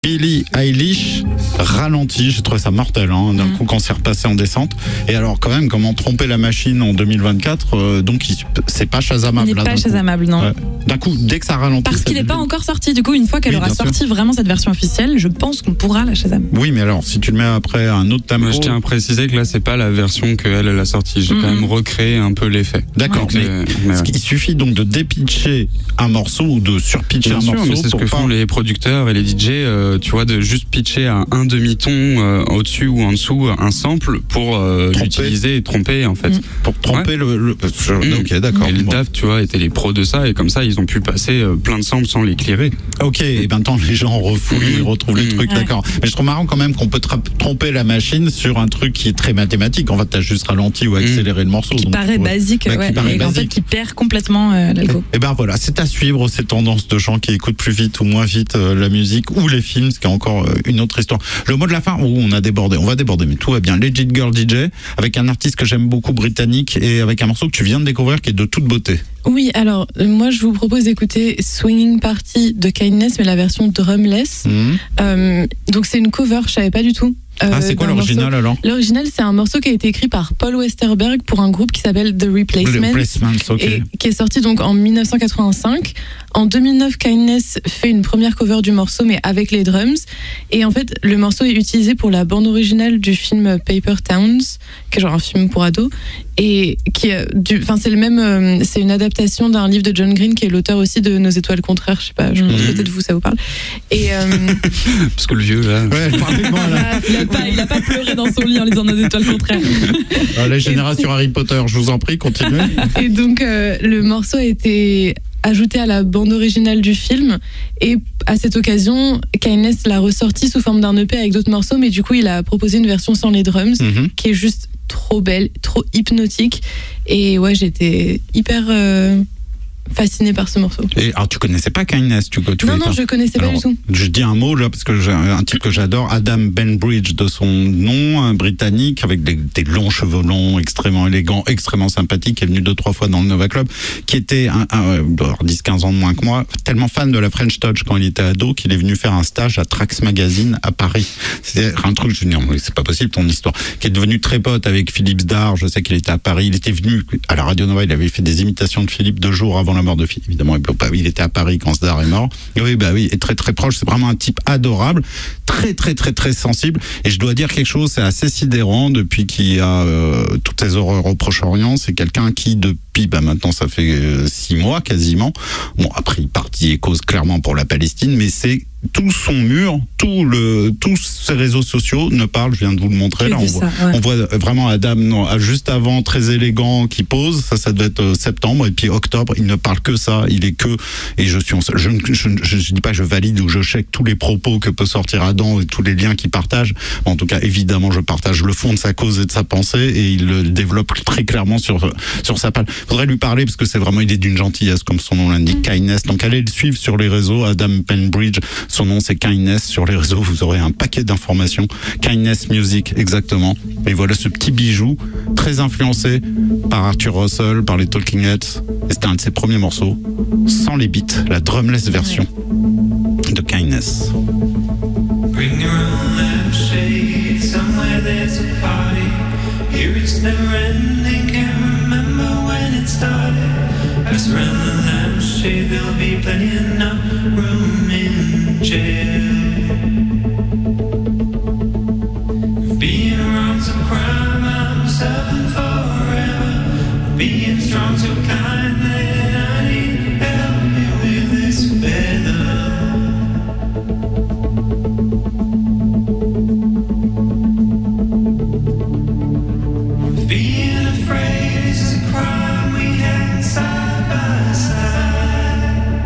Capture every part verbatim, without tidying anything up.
Billie Eilish, ralenti, j'ai trouvé ça mortel, hein, d'un mmh. coup quand c'est repassé en descente. Et alors quand même, comment tromper la machine en deux mille vingt-quatre, euh, donc il, c'est pas Shazamable. Il n'est pas Shazamable, non. Ouais. D'un coup, dès que ça ralentit... Parce qu'il n'est pas encore sorti, du coup, une fois qu'elle oui, aura sorti sûr. vraiment cette version officielle, je pense qu'on pourra la Shazam. Oui, mais alors, si tu le mets après un autre tempo... Moi, je tiens à préciser que là, c'est pas la version qu'elle elle a sortie, j'ai mmh. quand même recréé un peu l'effet. D'accord, donc, mais, euh, mais ouais. il suffit donc de dépitcher un morceau ou de surpitcher Bien un sûr, morceau. mais c'est ce que pas... font les producteurs et les D J, euh, tu vois, de juste pitcher à un demi-ton euh, au-dessus ou en dessous un sample pour euh, l'utiliser et tromper en fait. Mmh. Pour tromper ouais. le, le... Mmh. Ok, d'accord. Et le bon. D A F, tu vois, étaient les pros de ça et comme ça ils ont pu passer euh, plein de samples sans les clearer. Ok, et maintenant les gens refouillent, ils retrouvent les mmh. trucs, ouais. d'accord. Mais je trouve marrant quand même qu'on peut tra- tromper la machine sur un truc qui est très mathématique. En fait, t'as juste ralenti ou accéléré mmh. le morceau. Qui donc, paraît ouais. basique, bah, ouais, qui paraît et basique. en fait qui perd complètement euh, l'algo. Et ben voilà, c'est à suivre ces tendances de gens qui écoutent plus vite ou moins vite euh, la musique ou les films, ce qui est encore euh, une autre histoire. Le mot de la fin, oh, on a débordé, on va déborder, mais tout va bien. Legit Girl D J, avec un artiste que j'aime beaucoup, britannique, et avec un morceau que tu viens de découvrir qui est de toute beauté. Oui, alors euh, moi je vous propose d'écouter Swinging Party de Kindness, mais la version drumless. Mmh. Euh, donc c'est une cover, je savais pas du tout. Euh, ah, c'est quoi l'original alors ? L'original, c'est un morceau qui a été écrit par Paul Westerberg pour un groupe qui s'appelle The Replacements, Replacements okay. et qui est sorti donc en dix-neuf cent quatre-vingt-cinq. En deux mille neuf, Kindness fait une première cover du morceau, mais avec les drums. Et en fait, le morceau est utilisé pour la bande originale du film Paper Towns, qui est genre un film pour ados, et qui est du, enfin c'est le même, euh, c'est une adaptation d'un livre de John Green, qui est l'auteur aussi de Nos étoiles contraires. Je sais pas, je pense mmh. peut-être vous ça vous parle. Et euh... parce que le vieux là. Ouais, parfaitement là. Il a pas, il a pas pleuré dans son lit en lisant Nos étoiles contraires. Alors, la génération et... Harry Potter, je vous en prie, continuez. Et donc euh, le morceau a été ajouté à la bande originale du film, et à cette occasion Kindness l'a ressorti sous forme d'un E P avec d'autres morceaux, mais du coup il a proposé une version sans les drums, mm-hmm. qui est juste trop belle, trop hypnotique, et ouais, j'étais hyper euh, fascinée par ce morceau. Et alors tu connaissais pas Kindness, tu, tu Non non, pas. je connaissais alors, pas du tout. Je dis un mot là parce que j'ai un type que j'adore, Adam Benbridge de son nom, un britannique avec des, des longs cheveux longs, extrêmement élégants, extrêmement sympathique, qui est venu deux trois fois dans le Nova Club, qui était un, un, dix quinze ans de moins que moi, tellement fan de la French Touch quand il était ado qu'il est venu faire un stage à Trax Magazine à Paris. C'était un truc, je dis non, c'est pas possible ton histoire. Qui est devenu très pote avec Philippe Zdar, je sais qu'il était à Paris, il était venu à la Radio Nova, il avait fait des imitations de Philippe deux jours avant la mort de Philippe, évidemment, il était à Paris quand Zdar est mort. Et oui, bah oui, et très très proche, c'est vraiment un type adorable, très très très très sensible, et je dois dire quelque chose, c'est assez sidérant depuis qu'il y a euh, toutes ces horreurs au Proche-Orient, c'est quelqu'un qui depuis, bah maintenant ça fait euh, six mois quasiment, bon après il partit et cause clairement pour la Palestine, mais c'est tout son mur, tout le, tous ses réseaux sociaux ne parlent, je viens de vous le montrer, là, on voit, ça, ouais. on voit vraiment Adam, non, juste avant, très élégant, qui pose, ça, ça doit être septembre, et puis octobre, il ne parle que ça, il est que, et je suis, je ne je, je, je dis pas je valide ou je check tous les propos que peut sortir Adam et tous les liens qu'il partage, en tout cas, évidemment, je partage le fond de sa cause et de sa pensée, et il le développe très clairement sur, sur sa page. Faudrait lui parler, parce que c'est vraiment, il est d'une gentillesse, comme son nom l'indique, Kindness, donc allez le suivre sur les réseaux, Adam Benbridge. Son nom, c'est Kindness. Sur les réseaux, vous aurez un paquet d'informations. Kindness Music, exactement. Et voilà ce petit bijou, très influencé par Arthur Russell, par les Talking Heads. Et c'était un de ses premiers morceaux, sans les beats, la drumless version de Kindness. Bring your own lampshade, somewhere there's a party. Here it's never ending, can't remember when it started. Pass around the lampshade, there'll be plenty enough room in jail. Being wrong's a crime, I'm suffering forever. Being strong, so kind that I need help me with this feather. Being afraid is a crime we hang side by side.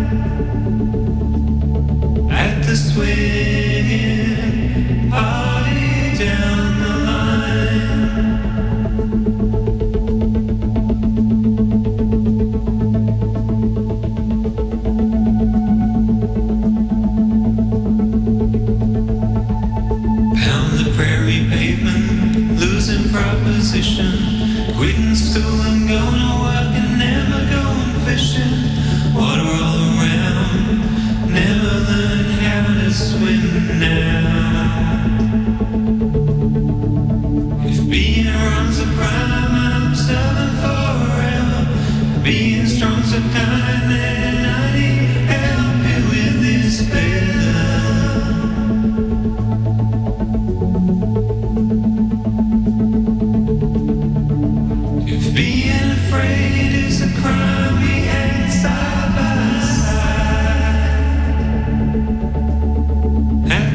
At the swinging party down the line. Pound the prairie pavement, losing proposition. Quitting school and going to work and never going fishing. Water all around, never learn how to swim now.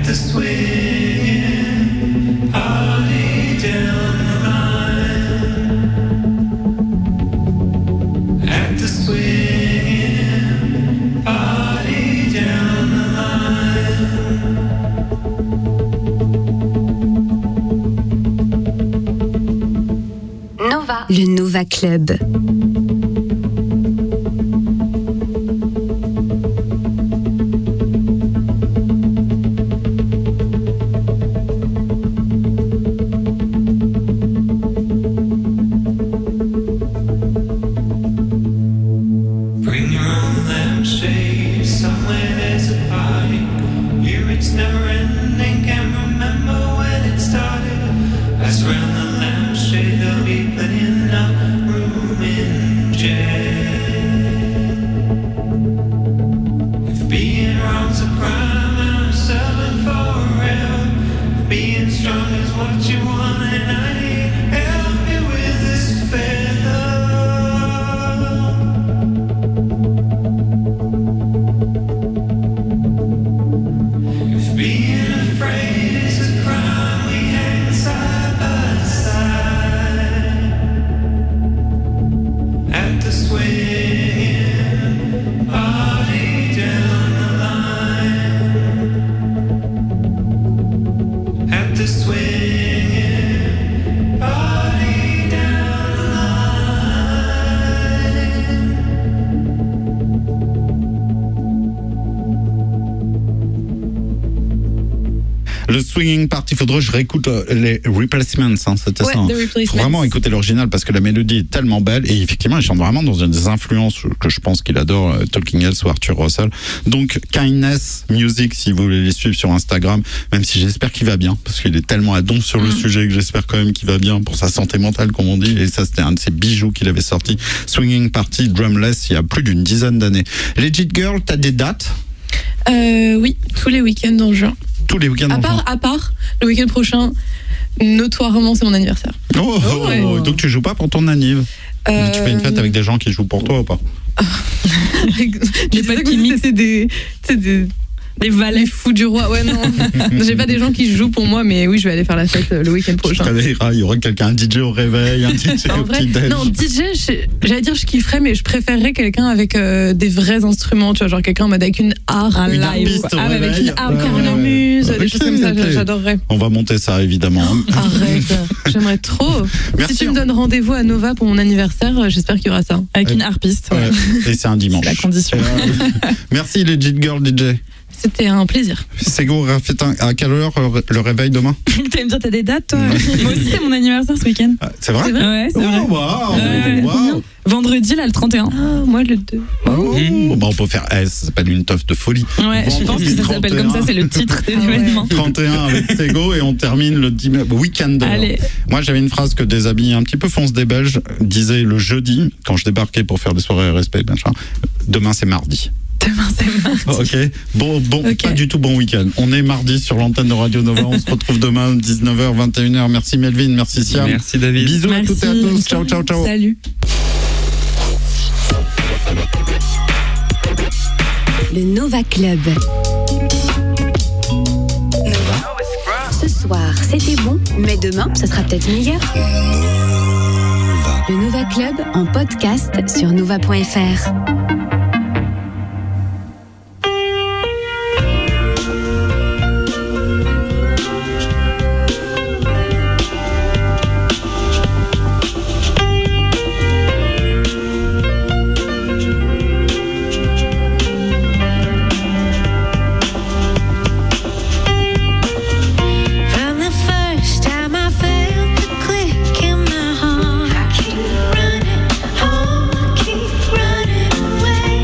Le Nova Club. Le Swinging Party, il faudrait que je réécoute les Replacements, hein, c'était Ouais, ça. Il faut vraiment écouter l'original parce que la mélodie est tellement belle et effectivement, il chante vraiment dans une des influences que je pense qu'il adore, euh, Talking Heads ou Arthur Russell. Donc, Kindness Music, si vous voulez les suivre sur Instagram, même si j'espère qu'il va bien parce qu'il est tellement à don sur le mmh. sujet que j'espère quand même qu'il va bien pour sa santé mentale, comme on dit. Et ça, c'était un de ses bijoux qu'il avait sorti. Swinging Party, Drumless, il y a plus d'une dizaine d'années. Legit Girl, t'as des dates? euh, Oui, tous les week-ends en juin. Tous les week-ends à en part, juin. À part le week-end prochain, notoirement, c'est mon anniversaire. Oh, oh, ouais. oh, donc tu joues pas pour ton anniv? Euh... Tu fais une fête avec des gens qui jouent pour toi ou pas? J'ai pas de gimmick, c'est des, c'est des, des valets fous du roi. Ouais, non. J'ai pas des gens qui jouent pour moi, mais oui, je vais aller faire la fête le week-end prochain. Il y aurait quelqu'un, un D J au réveil, un D J au petit-déj. Non, D J, je, j'allais dire je kifferais, mais je préférerais quelqu'un avec euh, des vrais instruments, tu vois, genre quelqu'un avec une harpe, un live, harpiste ah, ouais, avec une harpe, cornemuse, ouais, des choses comme ça, okay. J'adorerais. On va monter ça, évidemment. Oh, arrête, j'aimerais trop. Merci. Si tu me donnes rendez-vous à Nova pour mon anniversaire, j'espère qu'il y aura ça. Avec une harpiste. Ouais. Ouais. Et c'est un dimanche. C'est la condition. Euh, merci, Legit Girl D J. C'était un plaisir. Sego, Rafitin, à quelle heure le réveil demain? Tu vas me dire, t'as des dates, toi? Moi aussi, c'est mon anniversaire ce week-end. Ah, c'est vrai? Ouais, c'est vrai. Oh, wow, ouais. wow. Vendredi, là, le trente et un. Ah, moi, le deux. Oh. Mmh. Bon, on peut faire, eh, ça s'appelle une teuf de folie. Ouais, Vendredi, je pense que ça s'appelle comme ça, c'est le titre de l'événement. trente et un avec Sego et on termine le week-end. Allez. Moi, j'avais une phrase que des habits un petit peu fonce des Belges disaient le jeudi, quand je débarquais pour faire des soirées respect, machin, demain c'est mardi. Demain, c'est mardi. Ok. Bon, bon, okay. Pas du tout bon week-end. On est mardi sur l'antenne de Radio Nova. On se retrouve demain, dix-neuf heures, vingt et une heures. Merci Melvin, merci Siam. Merci David. Bisous merci. à toutes et à tous. Ciao, ciao, ciao. Salut. Le Nova Club. Nova. Ce soir, c'était bon, mais demain, ça sera peut-être meilleur. Le Nova Club en podcast sur nova point f r. Running, oh, keep running away.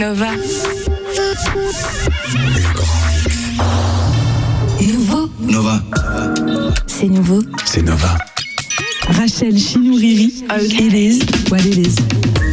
Nova. Le grand mix. Nouveau. Nova. C'est nouveau. C'est Nova. Rachel Chinouriri. Okay. It is what it is.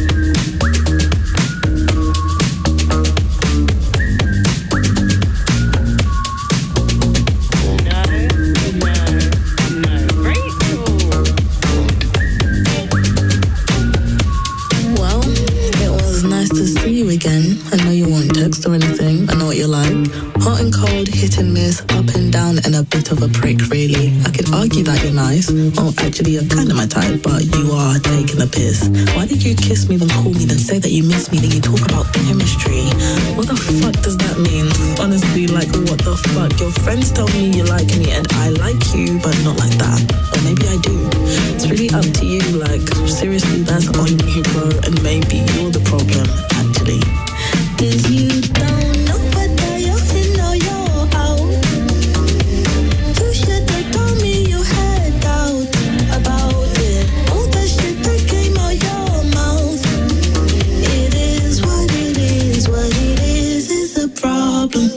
Again. I know you won't text or anything. I know what you're like. Hot and cold, hit and miss, up and down, and a bit of a prick, really. I could argue that you're nice. Oh, actually, you're kind of my type, but you are taking a piss. Why did you kiss me, then call me, then say that you miss me, then you talk about chemistry? What the fuck does that mean? Honestly, like, what the fuck? Your friends tell me you like me, and I like you, but not like that. Or maybe I do. It's really up to you, like, seriously, that's on you, bro, and maybe you're the problem, actually. Cause you don't know whether you're in or you're out. You should've told me you had doubt about it. All the shit that came out your mouth. It is what it is, what it is is a problem.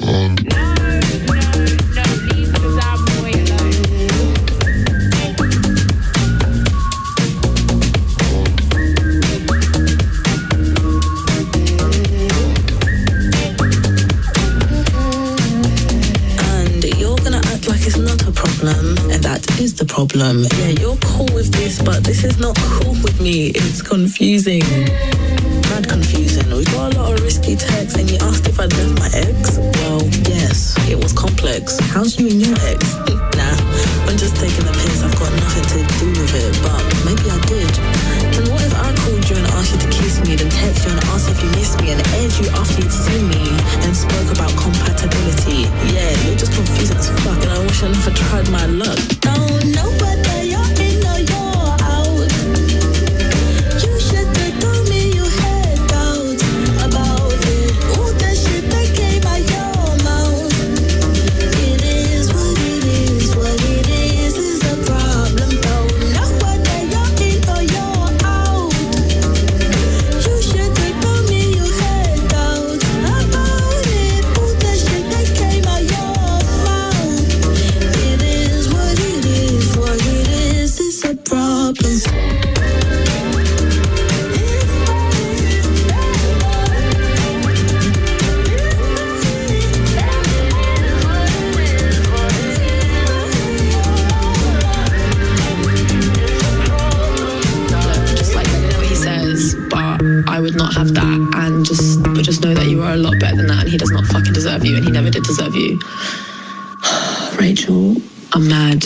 And that is the problem. Yeah, you're cool with this, but this is not cool with me. It's confusing. Mad confusing. We got a lot of risky texts, and you asked if I'd left my ex. Well, yes, it was complex. How's you and your ex? Nah, I'm just taking the piss. I've got nothing to do with it, but maybe I did. And what if I called you and asked you to kiss me, then text you and asked if you missed me, and aired you after you'd seen me, and spoke about compatibility? Yeah, you're just confusing as fuck, and I wish I never tried my luck. Don't know whether you're in or you're out. You should've told me you had doubts about it. All that shit that came out your mouth. It is what it is, what it is is a problem. Don't know whether you're in or you're out. You should've told me you had doubts about it. All that shit that came out your mouth. It is what it is, what it is is a problem. Just like let me know what he says, but I would not have that, and just but just know that you are a lot better than that, and he does not fucking deserve you, and he never did deserve you. Rachel, I'm mad.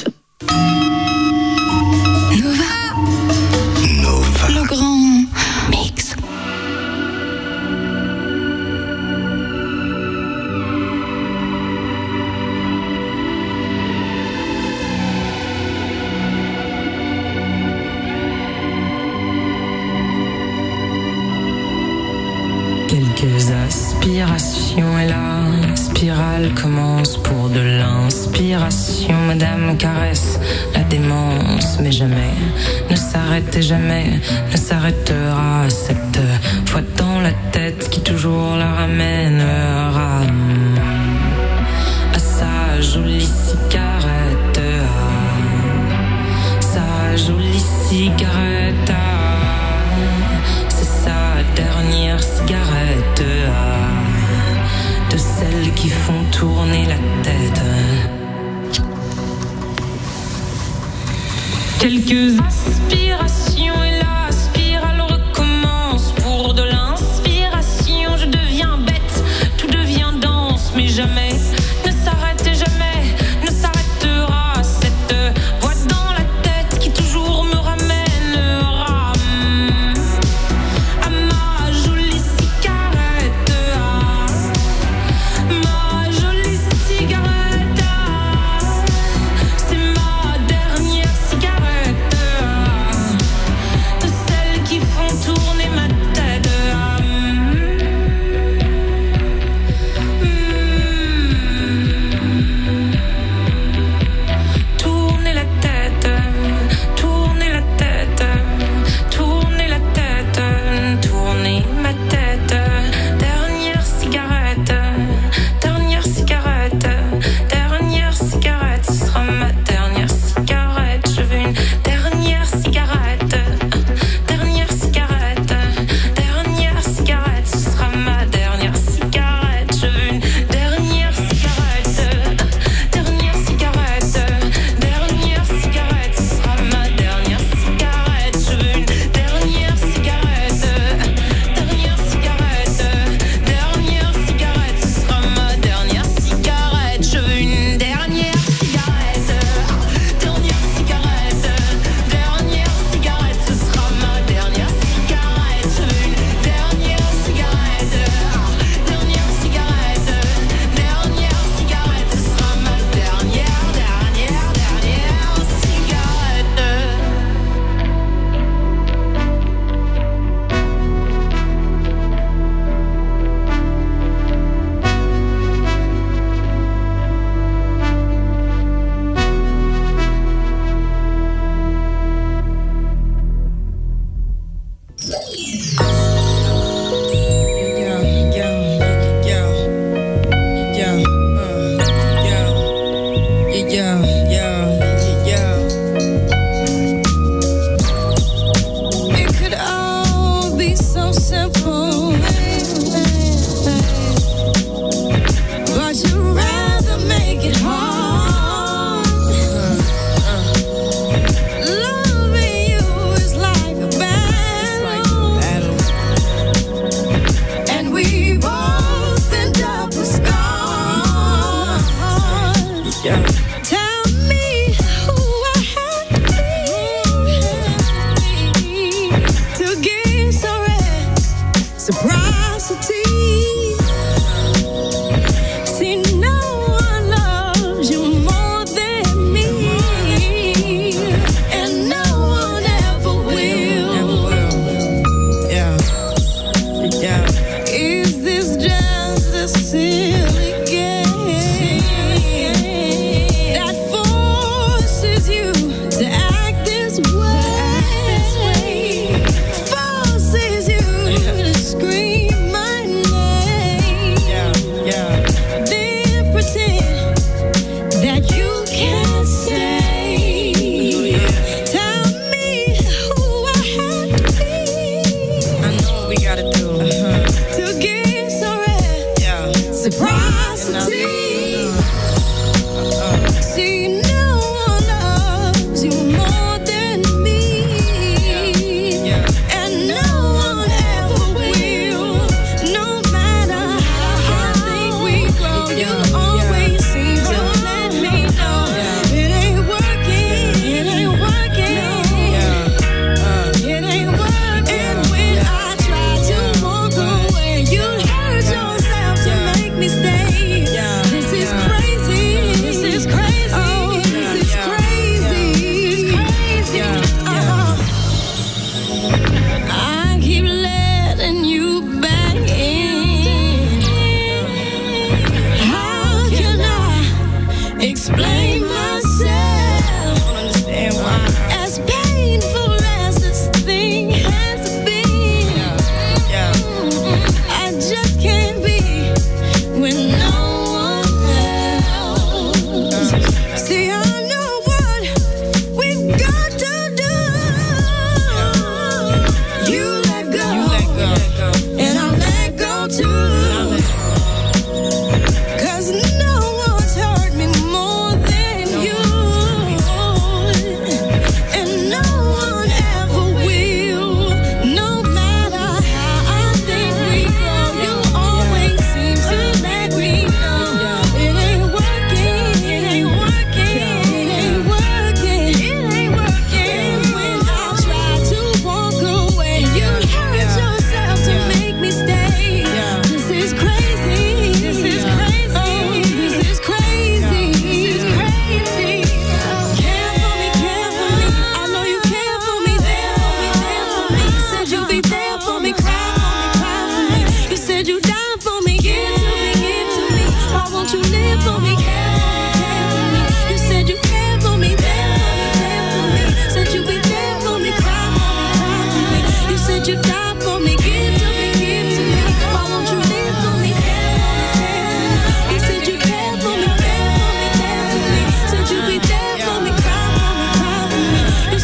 Nova. Nova. Le grand mix. Quelques aspirations et la spirale commence pour de l'inspiration. Madame caresse la démence, mais jamais ne s'arrête et jamais ne s'arrêtera. Cette fois dans la tête qui toujours la ramènera à sa jolie cigarette, à sa jolie cigarette. C'est sa dernière cigarette, de celles qui font tourner la tête. Quelques aspirations et la spirale recommence. Pour de l'inspiration, je deviens bête, tout devient dense, mais jamais ne s'arrête et jamais ne s'arrêtera. Cette voix dans la tête qui toujours me ramènera à ma jolie cigarette, à ma jolie cigarette. C'est ma dernière cigarette.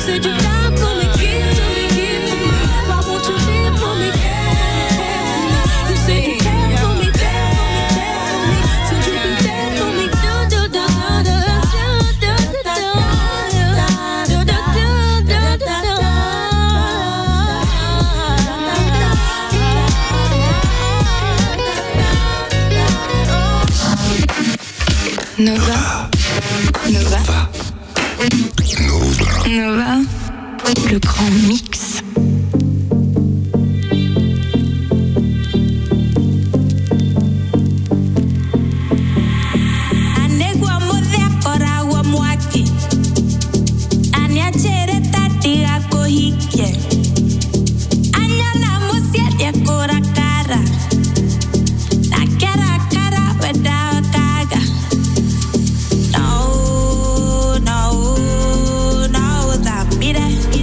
said you're down for me, give to me, give to me. Why won't you live for me, care for me? You said you care for me, care for me, care for me. Said you'd be there for me, do do do do do do do do do do do do do. Nova. Nova. Nova. Nova. Le grand mix. Anegwa modhe akora wa mwaki. Aniachere tati ako hike. Anyana musiet yakora kara. Nakera kara without kaga. No, no, no, that beat it.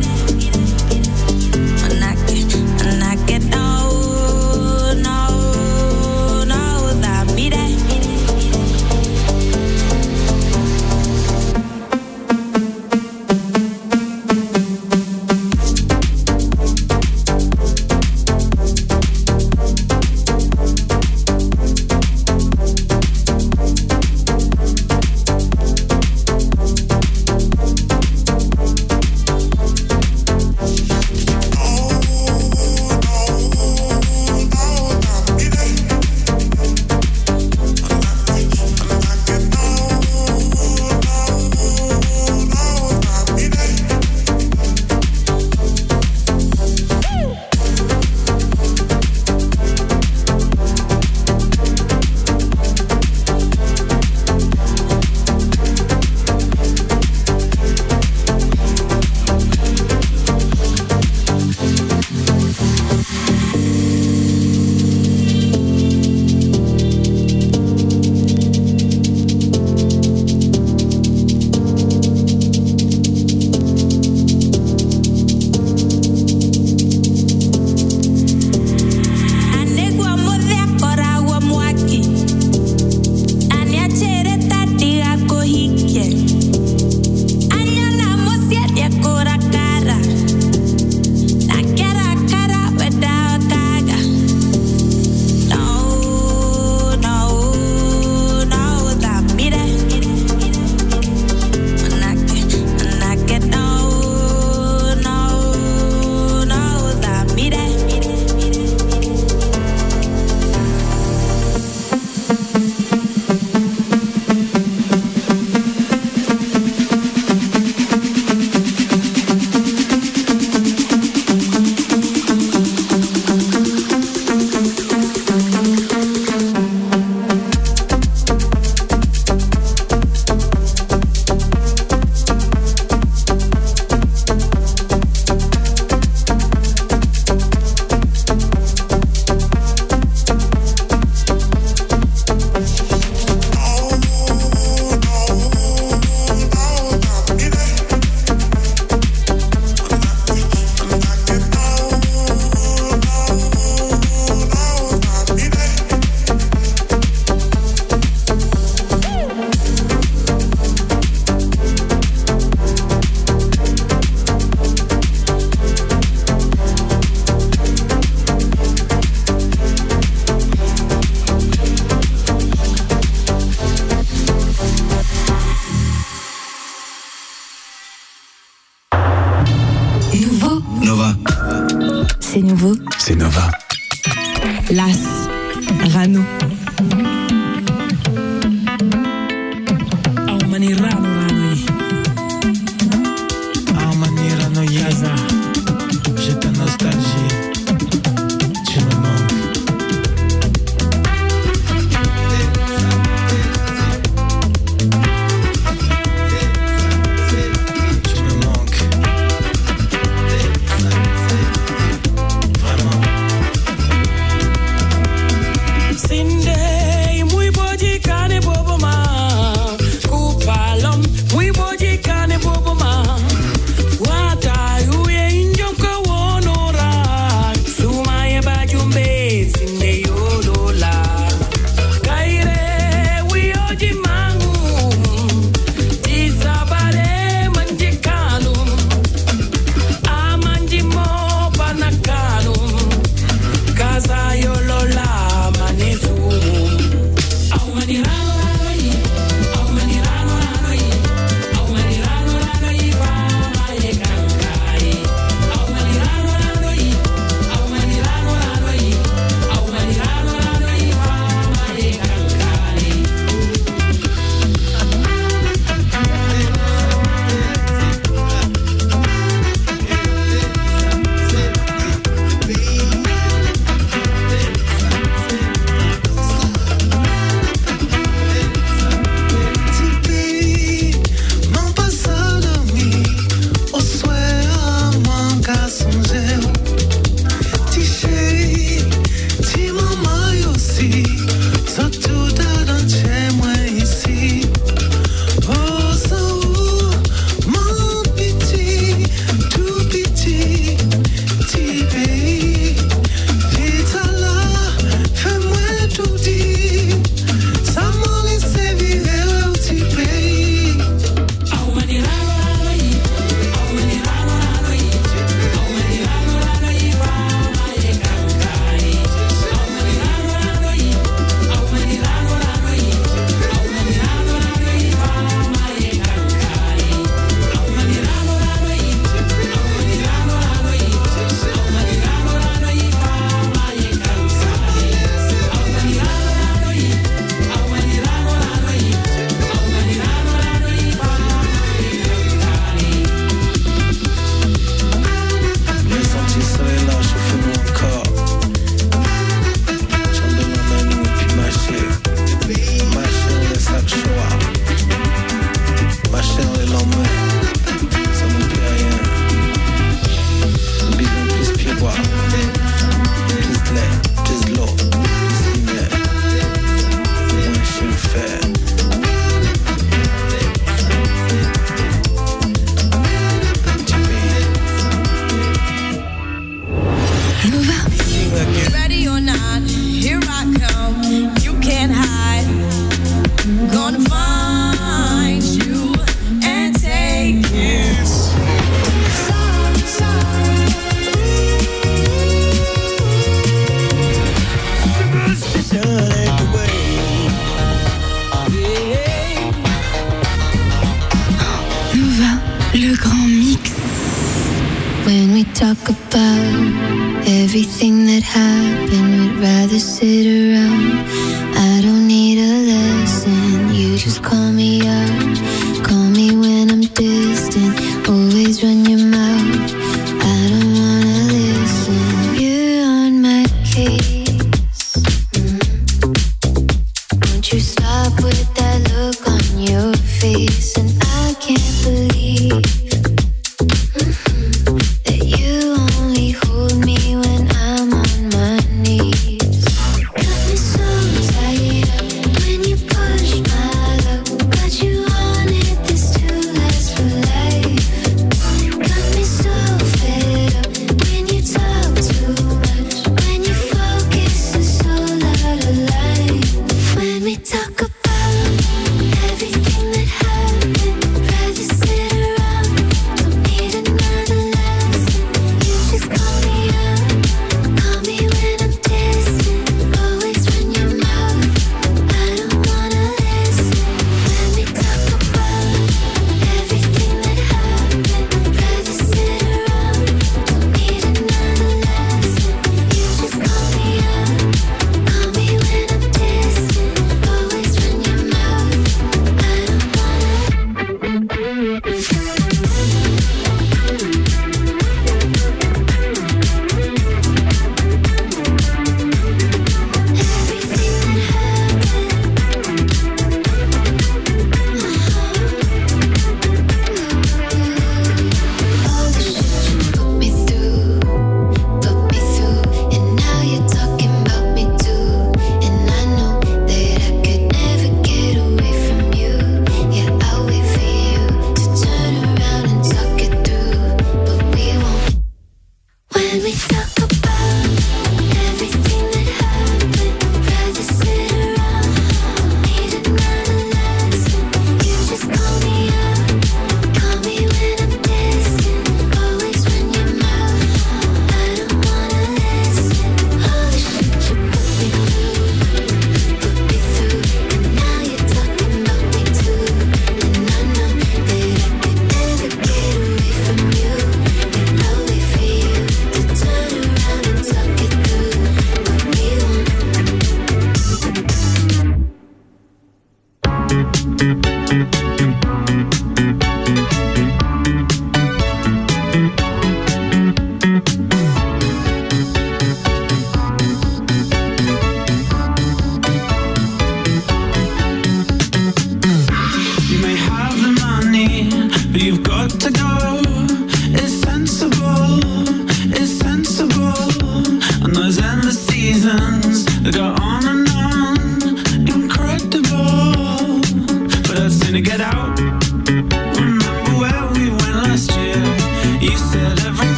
C'est nouveau. C'est Nova. Las. Rano. Aumani Rano Rano. Aumani Rano Yaza. J'ai ta nostalgie. Tu me manques. Cindy. When we talk about everything that happened, we'd rather sit around. I don't need a lesson, you just call me out. Call me when I'm distant, always run your mouth. I don't wanna listen, you're on my case. Mm. Won't you stop with that look on your face? And I can't believe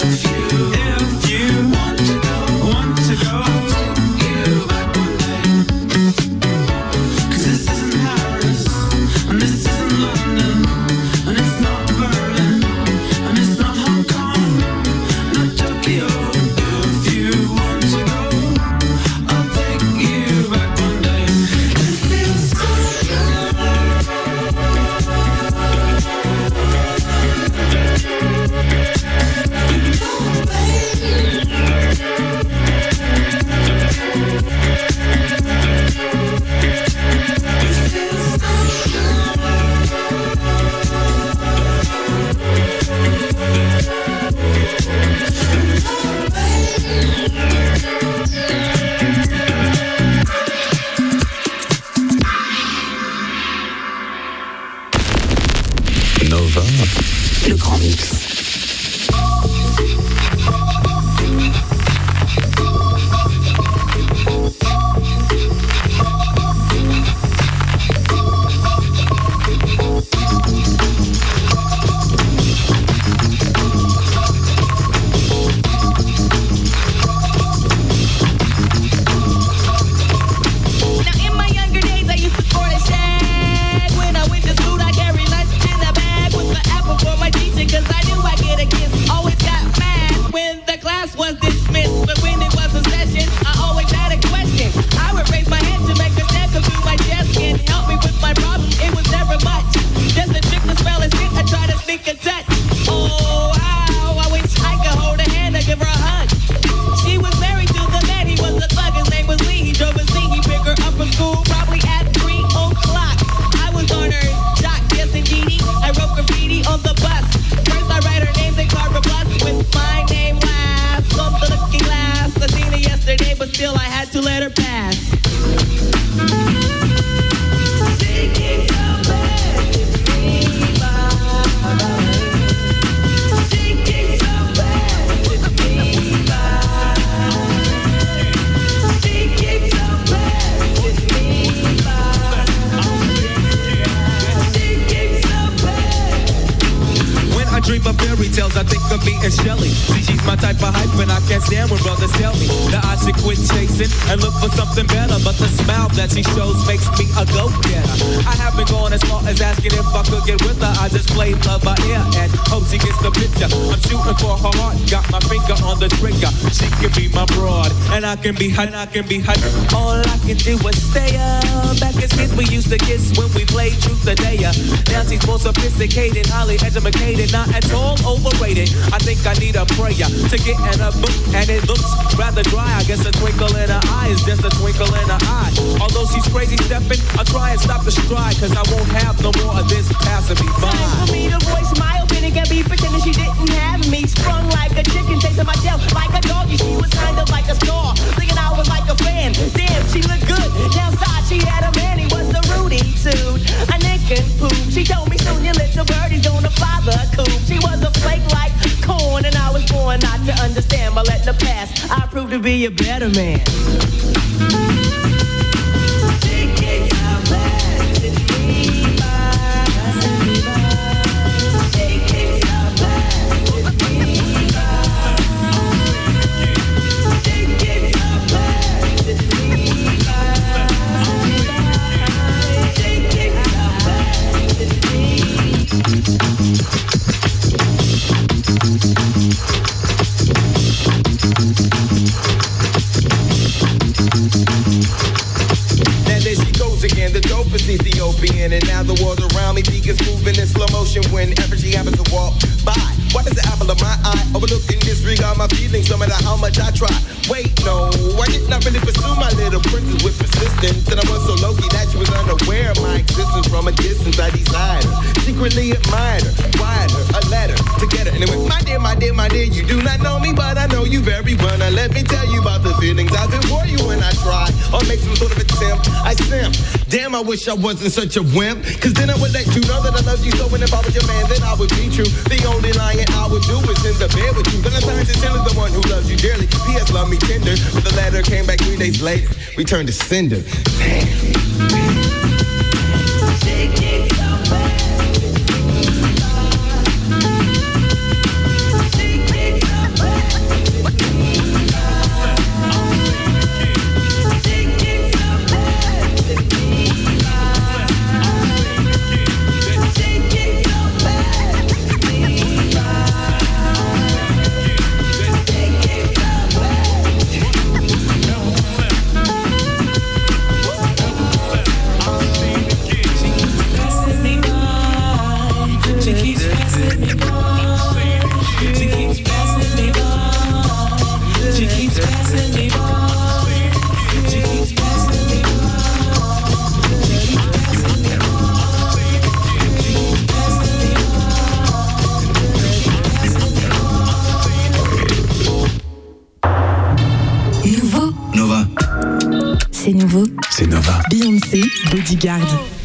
If you want to go, want to go, I'll take you back one day. path. I dream of fairy tales, I think of me and Shelly. See, she's my type of hype, and I can't stand when brothers tell me that I should quit chasing and look for something better. But the smile that she shows makes me a go-getter. I haven't gone as far as asking if I could get with her. I just play love by ear and hope she gets the picture. I'm shooting for her heart, got my finger on the trigger. She can be my broad, and I can be hot, I can be hot. All I can do is stay up. Back as kids, we used to kiss when we played truth or dare. Now she's more sophisticated, highly educated, not at all overrated. I think I need a prayer to get in a book, and it looks rather dry. I guess a twinkle in her eye is just a twinkle in her eye. Although she's crazy stepping, I'll try and stop the stride, cause I won't have no more of this passing me by. Time for me to voice my opinion, can't be pretending she didn't have me. Sprung like a chicken, chasing my tail like a doggy. She was kind of like a star, thinking I was like a fan. Damn, she looked good. Downside, she had a man, he was a Rudy too. A nick and poop. She told me soon your little birdie's gonna fly the coop. She was a flake like corn, and I was born not to understand. But let the past, I proved to be a better man. Again, the dope is Ethiopian, and now the world around me begins moving in slow motion whenever she happens to walk by. What is the apple of my eye? Overlooking, disregard my feelings, no matter how much I try. Wait, no, I did not really pursue my little princess with persistence, and I was so low-key that she was unaware of my existence. From a distance, I desired her, secretly admired her, wired her a letter to get her. And it went, my dear, my dear, my dear, you do not know me, but I know you very well. Now let me tell you about the feelings I've been for you when I try, or make some sort of attempt. I simp. Damn, I wish I wasn't such a wimp, cause then I would let you know that I love you so, and if I was your man, then I would be true. The only lying I would do is in the bed with you. Then I turned to Taylor, the one who loves you dearly. P S love me tender, but the letter came back three days later. Returned to sender. Damn. C'est nouveau. C'est Nova. Beyoncé, Bodyguard.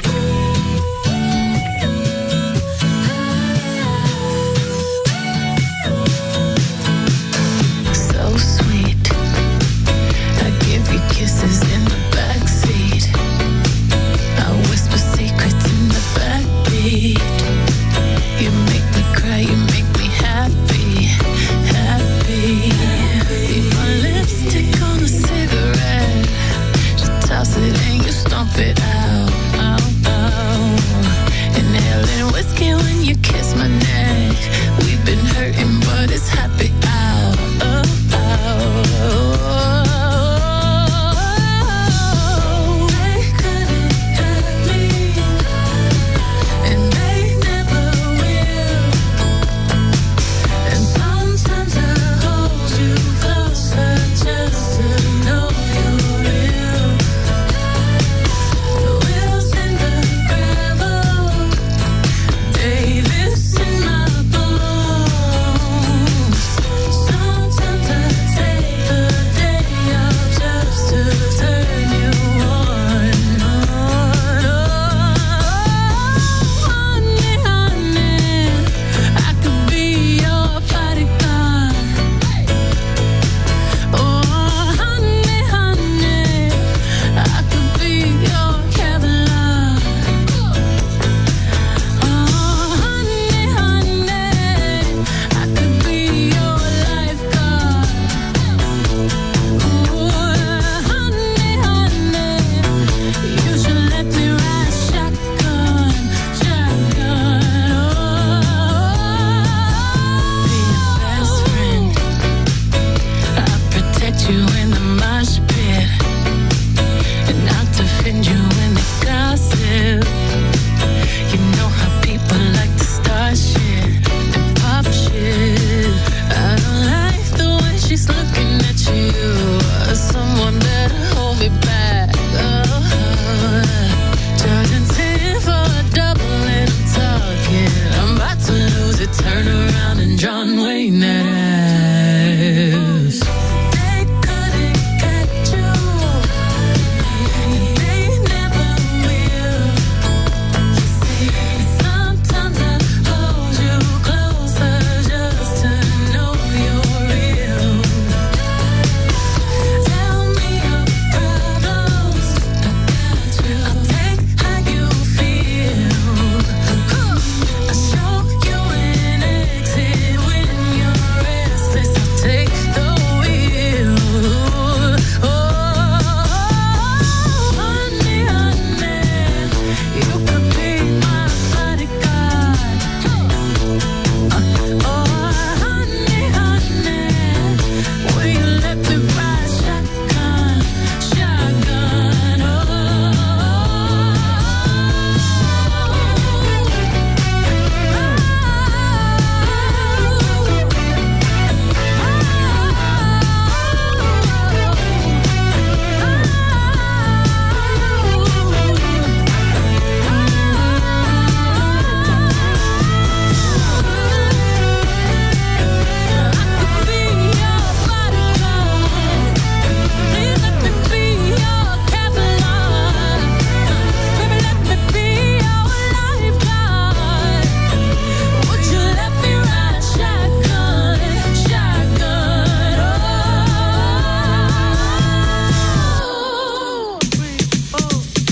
So sweet. I give you kisses in the backseat. I whisper secrets in the backbeat. You make me cry, you make me happy, happy. Leave my lipstick on a cigarette. Toss it and you stomp it out, out, out. Inhaling whiskey when you kiss my neck. We've been hurting, but it's happy out, oh, oh. They couldn't hurt me, and they never will. And sometimes I hold you closer just to know you're real. Wheels in the gravel, Davis in my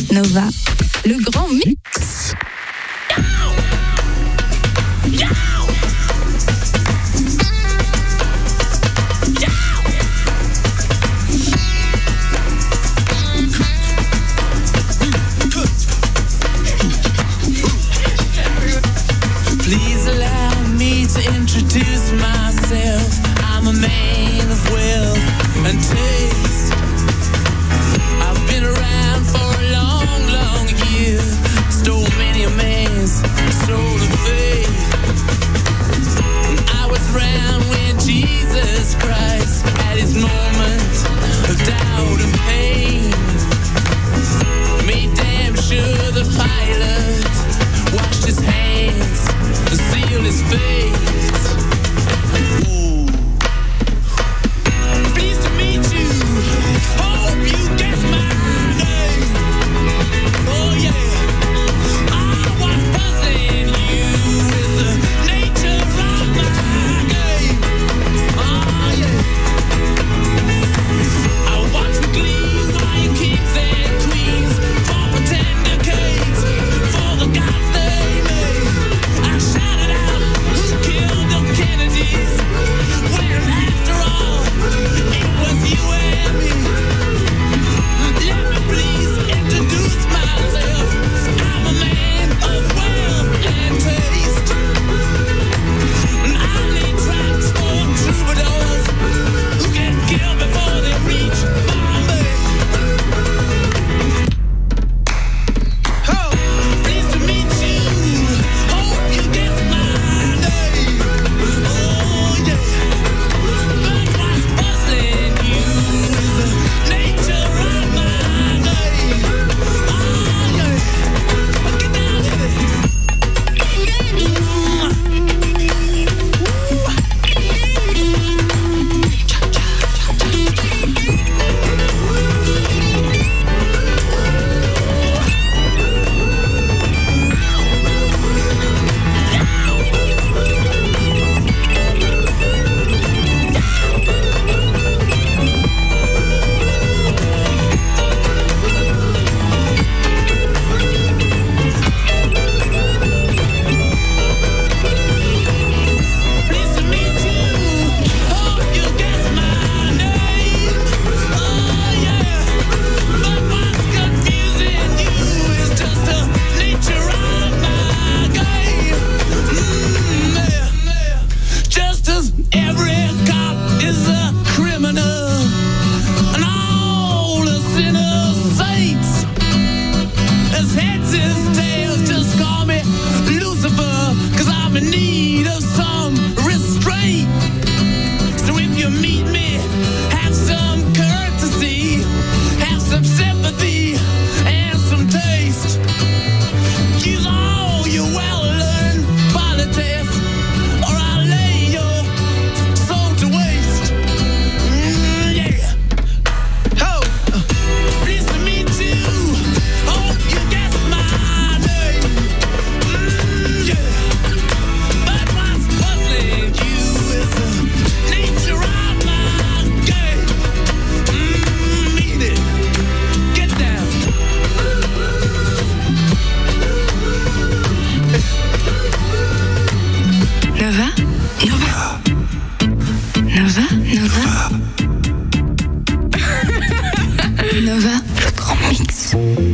Nova, le grand mix. Please allow me to introduce myself. I'm a man of wealth and taste. I've been around for a long, long year. Stole many a man's soul of faith. I was around when Jesus Christ had his moment of doubt and pain. Made damn sure the pilot washed his hands and sealed his fate. Ooh. Pleased to meet you. Hope you guess my name. Oh yeah. I was puzzling you with the nature of my game. Oh yeah. I watch you gleam while you kings and queens for pretender kings for the gods they made. I shouted out, who killed the Kennedys? When after all, it was you and me. Let me please introduce myself. I'm a man of wealth and taste. I need tracks for troubadours who can kill before they reach Bombay. Oh, pleased to meet you. Hope you guess my name. Oh yeah. But what's puzzling you is the nature of my name. Oh yeah. Get down here. Pleased to meet you. Hope you guess my name. Oh yeah. But what's confusing you is just the nature of my game. Mm, yeah. Just as every cop is a criminal and all the sinners saints. As heads is tails, just call me Lucifer, 'cause I'm in need of some restraint. So if you meet me, have some courtesy, have some sympathy, and some taste. Use all your well-learned politics, or I'll lay your soul to waste. Mm, yeah. Oh, pleased to meet you. Hope you guess my name. Mm, yeah. But what's puzzling you is the nature of my game. Mm, mean it. Get down. Nova, Nova, Nova, Nova, Nova, le grand mix.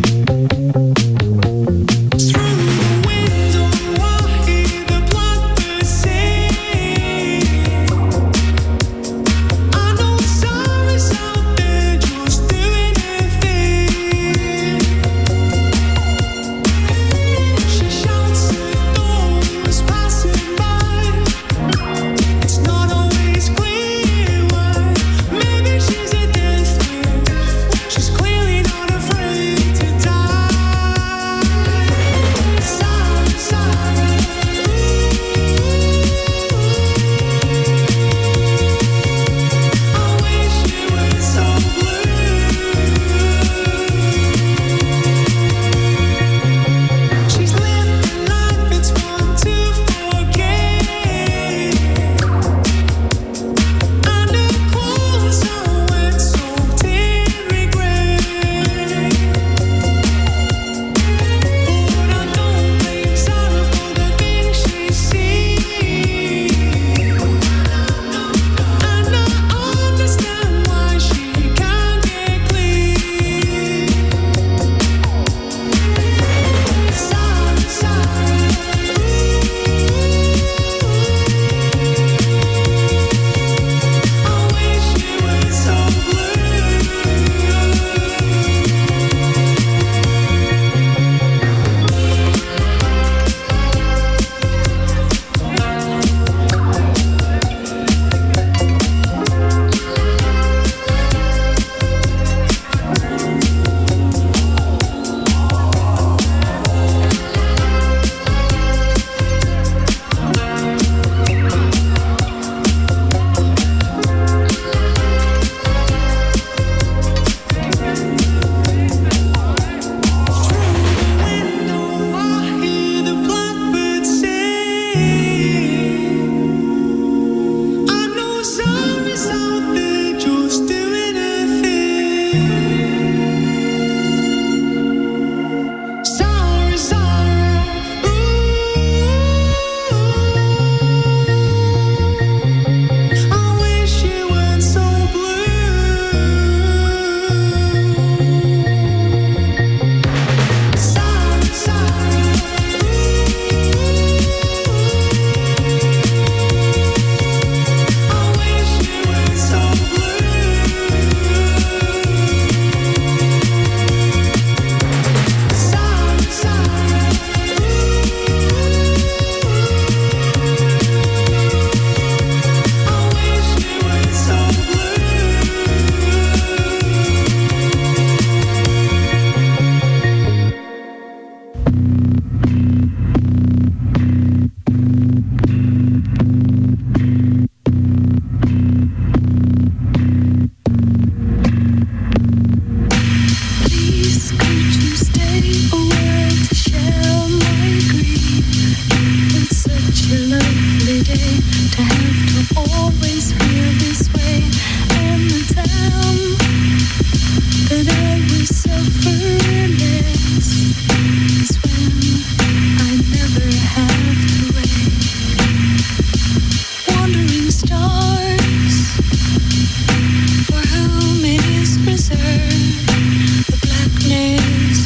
It's not always clear why. Maybe she's a death. She's clearly not afraid to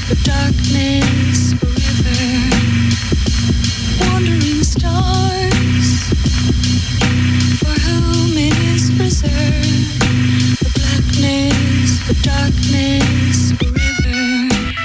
the darkness forever. Wandering stars, for whom it is preserved. The blackness, the darkness forever.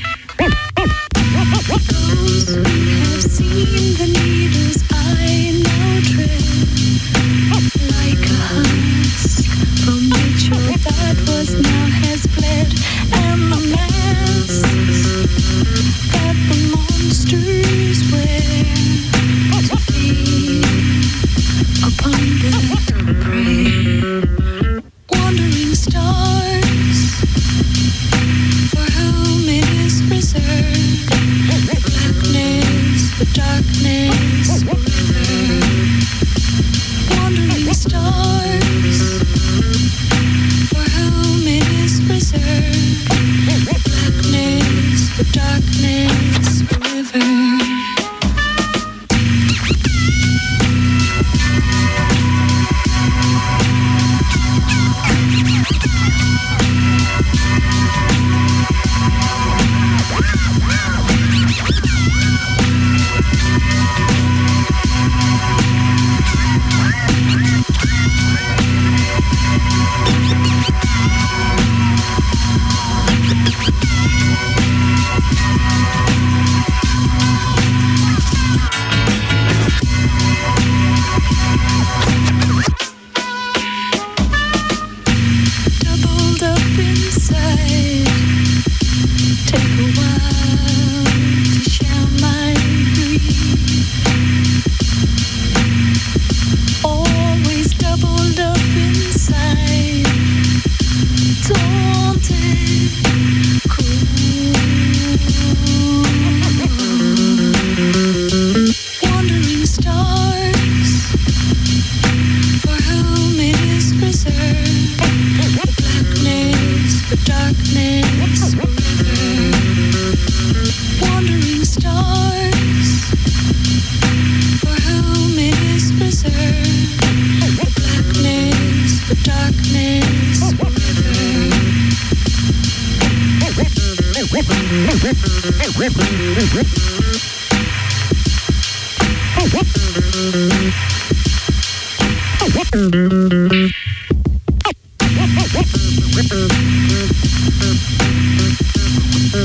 Those who have seen the needle's eye now tread like a husk from which your thought was now has fled, and the masks that the monsters wear to feed upon the prey. Wandering stars, for whom it is reserved. The blackness, the darkness forever. Wandering stars, for whom it is reserved. The blackness, the darkness forever. Doubled up inside, take a while to share my grief. Always doubled up inside, daunted, cruel. Wandering stars, for whom it is preserved. The blackness, the darkness forever. Wandering stars, for whom it is preserved. The blackness, the darkness forever.